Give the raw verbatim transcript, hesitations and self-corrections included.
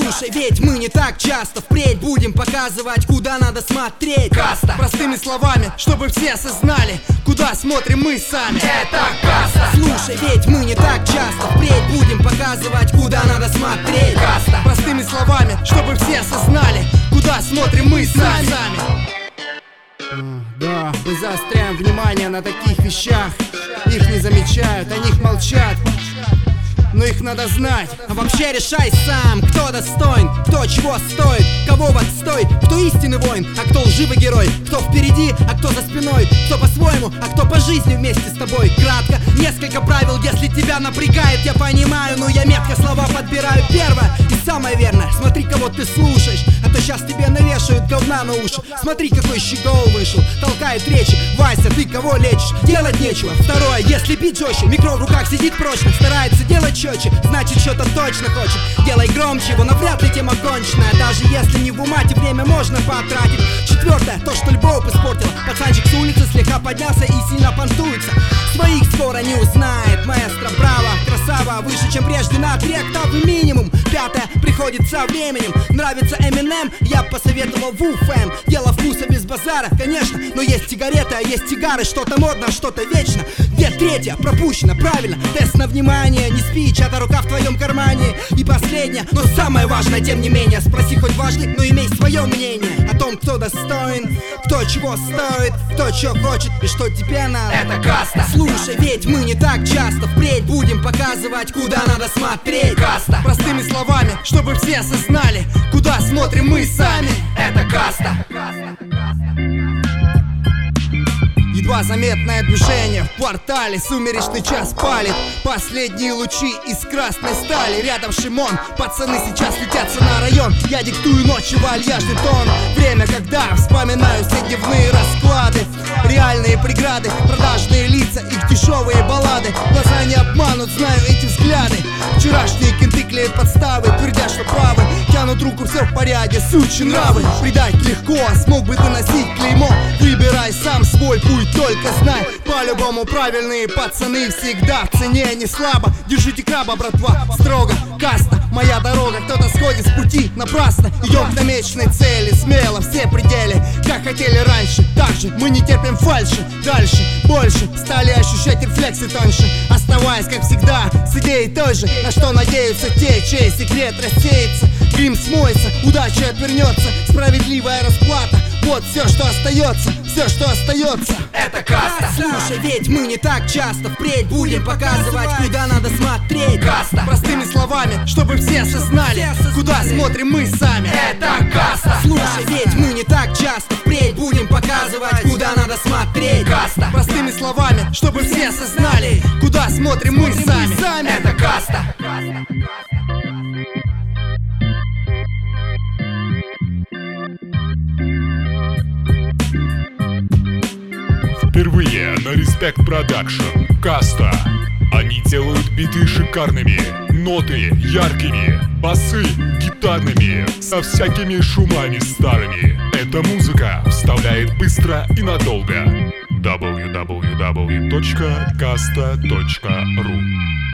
Слушай, ведь мы не так часто впредь будем показывать, куда надо смотреть. Каста. Простыми словами, чтобы все осознали, куда смотрим мы сами. Это каста. Слушай, ведь мы не так часто впредь будем показывать, куда надо смотреть. Каста. Простыми словами, чтобы все осознали, куда смотрим мы сами. Да, мы заостряем внимание на таких вещах. Их не замечают, о них молчат, но их надо знать. А вообще решай сам, кто достоин, кто чего стоит, кого в отстой, кто истинный воин, а кто лживый герой, кто впереди, а кто за спиной, кто по-своему, а кто по жизни вместе с тобой. Кратко, несколько правил, если тебя напрягает, я понимаю, но я метко слова подбираю. Первое и самое верное: смотри, кого ты слушаешь, а то сейчас тебе навешают говна на уши. Смотри, какой щегол вышел, толкает речи. Вася, ты кого лечишь? Делать нечего. Второе, если бить жестче, микро в руках сидит прочно, старается делать четче, значит что-то точно хочет. Делай громче его, но вряд ли тема конченая, даже если не в умате время можно потратить. Четвертое, то, что любовь испортила. Пацанчик с улицы слегка поднялся и сильно понтуется. Своих скоро не узнает, маэстро, браво, красава, выше, чем прежде на три октавы минимум. Пятое, приходит со временем. Нравится Eminem, я посоветовал Wu Fam. Дело вкуса без базара, конечно, но есть сигареты, а есть сигары. Что-то модно, а что-то вечно. Две третья пропущено, правильно. Тест на внимание, не спи, чья-то рука в твоем кармане. И последнее, но самое важное, тем не менее, спроси хоть важный, но имей свое мнение о том, кто достоин, кто чего стоит, кто чего хочет и что тебе надо. Это каста. Слушай, ведь мы не так часто впредь будем показывать, куда надо смотреть. Каста. Простыми словами, чтобы все осознали, куда смотрим мы сами. Это каста. Едва заметное движение в портале, сумеречный час палит последние лучи из красной стали. Рядом Шимон, пацаны сейчас летятся на район. Я диктую ночи вальяжный тон. Время, когда вспоминаю все дневные расклады, реальные преграды, продажные лица, их дешевые баллады. Глаза не обманут, знаю эти взгляды. Вчерашние кенты клеят подставы, твердят, что правы, тянут руку, все в порядке, сучьи нравы. Предать легко, смог бы ты носить клеймо. Выбирай сам свой путь, только знай, по-любому правильные пацаны всегда в цене не слабо. Держите краба, братва, строго, каста, моя дорога. Кто-то сходит с пути напрасно, идем к намеченной цели, смело, все пределы, как хотели раньше. Так же мы не терпим фальши, дальше, больше, стали ощущать рефлексы тоньше, оставаясь, как всегда, с идеей той же, на что надеются те, чей секрет рассеется. Грим смоется, удача отвернется, справедливая расплата. Вот все, что остается, все, что остается. Это каста. Слушай, ведь мы не так часто впредь будем показывать, куда надо смотреть. Каста. Простыми словами, чтобы все осознали, куда смотрим мы сами. Это каста. Слушай, ведь мы не так часто впредь будем показывать, куда надо смотреть. Каста. Простыми словами, чтобы все осознали, куда смотрим мы сами. Это каста. Впервые на Respect Production. Каста. Они делают биты шикарными, ноты яркими, басы гитарными, со всякими шумами старыми. Эта музыка вставляет быстро и надолго. дабл ю дабл ю дабл ю точка каста точка ру